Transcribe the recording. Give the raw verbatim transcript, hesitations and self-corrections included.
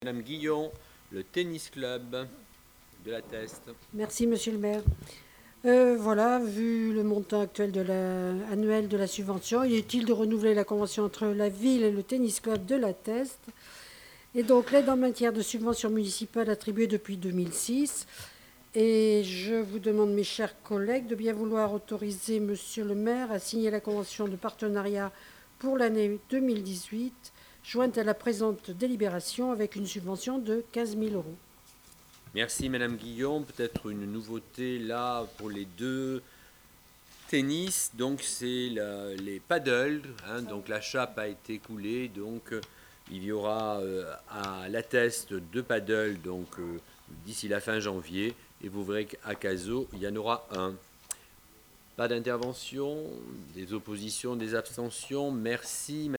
Madame Guillon, le tennis club de la Teste. Merci, monsieur le maire. Euh, voilà, vu le montant actuel de la, annuel de la subvention, il est utile de renouveler la convention entre la ville et le tennis club de la Teste. Et donc, l'aide en matière de subvention municipale attribuée depuis deux mille six. Et je vous demande, mes chers collègues, de bien vouloir autoriser monsieur le maire à signer la convention de partenariat pour l'année deux mille dix-huit, jointe à la présente délibération avec une subvention de quinze mille euros. Merci Madame Guillon. Peut-être une nouveauté là pour les deux tennis. Donc c'est les paddles. Hein, donc la chape a été coulée. Donc euh, il y aura euh, à la Teste deux paddles donc euh, d'ici la fin janvier. Et vous verrez qu'à Cazaux, il y en aura un. Pas d'intervention, des oppositions, des abstentions. Merci.